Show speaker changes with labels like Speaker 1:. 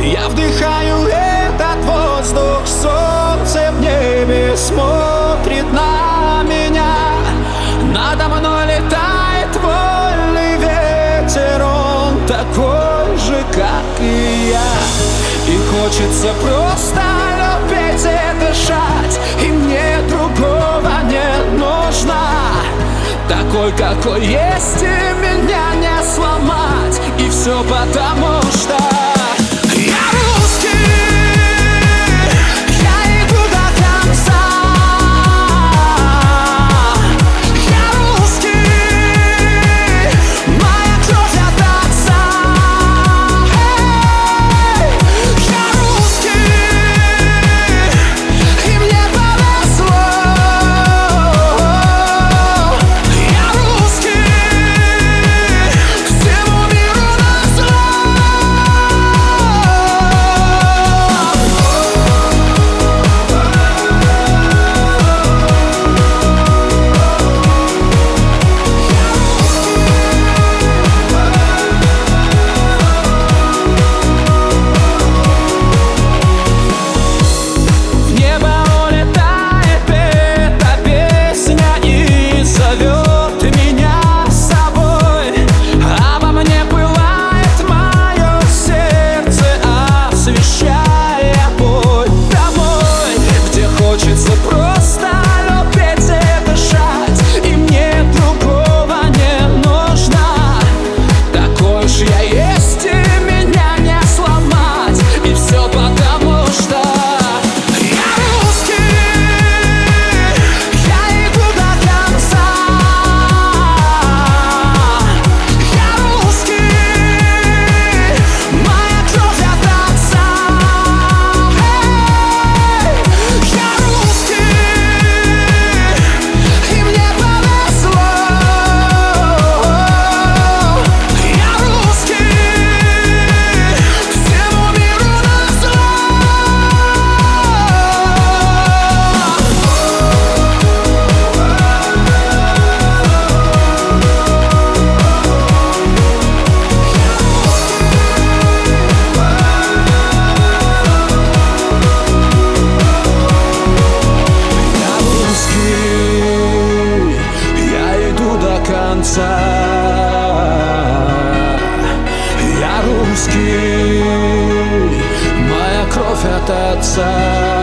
Speaker 1: Я вдыхаю этот воздух, солнце в небе смотрит на меня. Надо мной летает вольный ветер, он такой же, как и я. И хочется просто любить и дышать, и мне другого не нужно. Такой, какой есть, и меня не сломать. И все потому, что я русский, я иду до конца. Я русский, моя кровь от отца. Я русский, и мне повезло. Я русский, всему миру назло. В небо улетает эта песня и зовет меня с собой. Обо мне пылает мое сердце, освещая путь домой, где хочется просто любить и дышать, и мне другого не нужно. Такой уж я есть, и меня не сломать. И все потому, что я русский, я иду до конца. Я русский, моя кровь от отца. Я русский, и мне повезло. Я русский, всему миру назло. Я русский, я иду до конца. Я русский, моя кровь от отца.